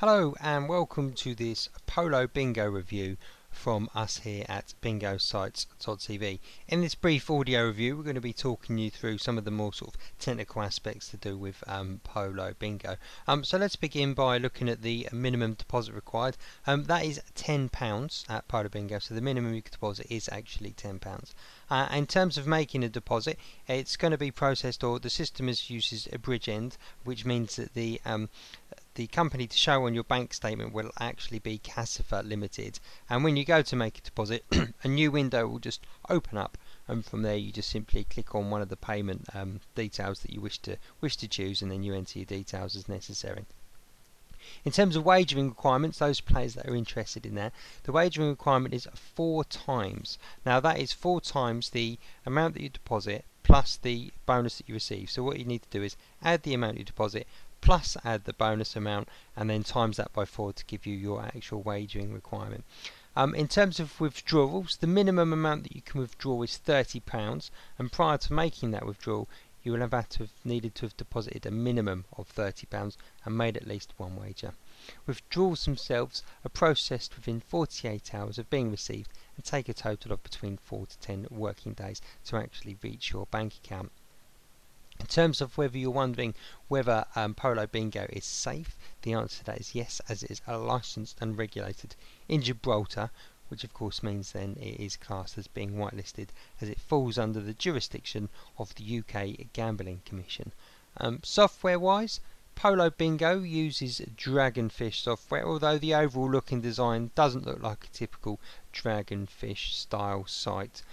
Hello and welcome to this Polo Bingo review from us here at bingosites.tv. In this brief audio review we're going to be talking you through some of the more sort of technical aspects to do with Polo Bingo. So let's begin by looking at the minimum deposit required. That is £10 at Polo Bingo, so the minimum you can deposit is actually £10. In terms of making a deposit, it's going to be processed, or the system uses a bridge end, which means that the company to show on your bank statement will actually be Casifa Limited, and when you go to make a deposit a new window will just open up, and from there you just simply click on one of the payment details that you wish to choose, and then you enter your details as necessary. In terms of wagering requirements, those players that are interested in that, the wagering requirement is 4 times. Now that is 4 times the amount that you deposit plus the bonus that you receive. So what you need to do is add the amount you deposit plus add the bonus amount, and then times that by 4 to give you your actual wagering requirement. In terms of withdrawals, the minimum amount that you can withdraw is £30, and prior to making that withdrawal you will have needed to have deposited a minimum of £30 and made at least one wager. Withdrawals themselves are processed within 48 hours of being received and take a total of between 4 to 10 working days to actually reach your bank account. In terms of whether you're wondering whether Polo Bingo is safe, the answer to that is yes, as it is licensed and regulated in Gibraltar, which of course means then it is classed as being whitelisted, as it falls under the jurisdiction of the UK Gambling Commission. Software wise, Polo Bingo uses Dragonfish software, although the overall look and design doesn't look like a typical Dragonfish style site.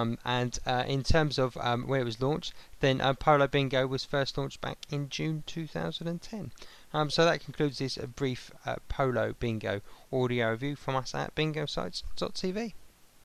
In terms of where it was launched, then Polo Bingo was first launched back in June 2010. So that concludes this brief Polo Bingo audio review from us at bingosites.tv.